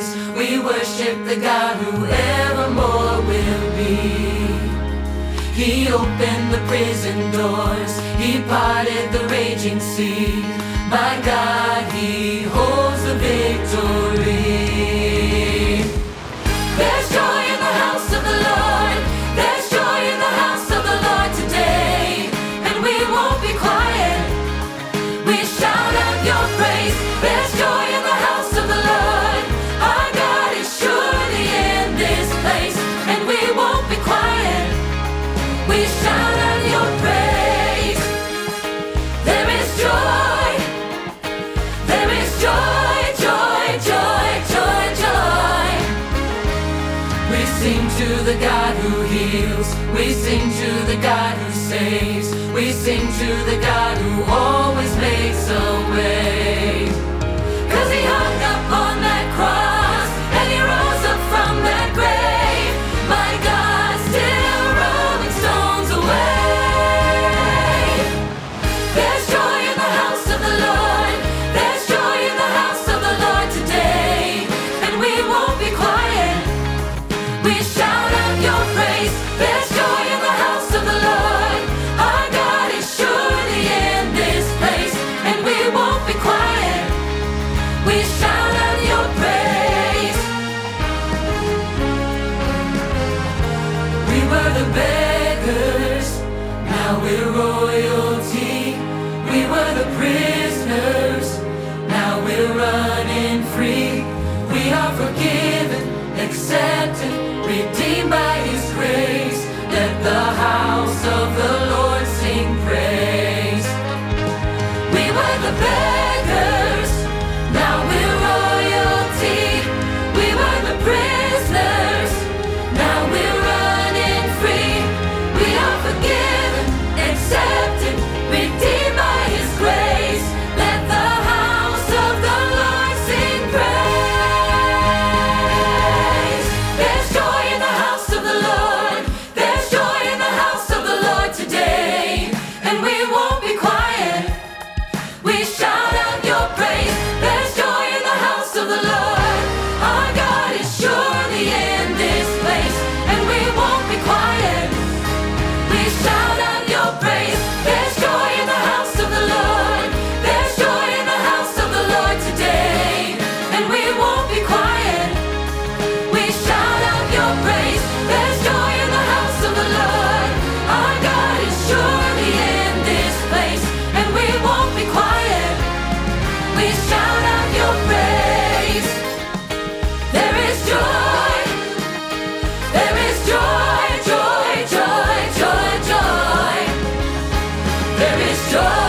is. We worship the God who evermore will be. He opened the prison doors, He parted the raging sea. My God, He holds the victory. There's joy in the house of the Lord. There's joy in the house of the Lord today. And we won't be quiet. We shout out your praise. There's joy in the house of the Lord. Our God is surely in this place. And we won't be quiet. We shout out your praise. There is joy. There is joy, joy, joy, joy, joy. We sing to the God who heals. We sing to the God who saves. We sing to the God who always makes a way. 'Cause He hung up on that cross and He rose up from that grave. My God, still rolling stones away. There's joy in the house of the Lord. There's joy in the house of the Lord today. And we won't be quiet. We shout out your praise. There's joy in the house of the Lord. Our God is surely in this place. And we won't be quiet. We shout out your praise. We were the beggars, now we're royalty. We were the prisoners, now we're running free. We are forgiven, accepted, redeemed by His grace. Let the house of the Lord sing praise. We were the beggars, now we're royalty. We were the prisoners, now we're running free. We are forgiven, accepted, redeemed by His grace. Let the house of the Lord sing praise. There's joy in the house of the Lord. There's joy in the house of the Lord today. And we won't be quiet. We shout out your praise. There's joy in the house of the Lord. Our God is surely in this place. And we won't be quiet. We shout out your praise. There's joy in the house of the Lord. There's joy in the house of the Lord today. And we won't be quiet. We shout out your praise. There's joy in the house of the Lord. Our God is surely in this place. And we won't be quiet. We shout out your praise. There is joy. There is joy, joy, joy, joy, joy. There is joy.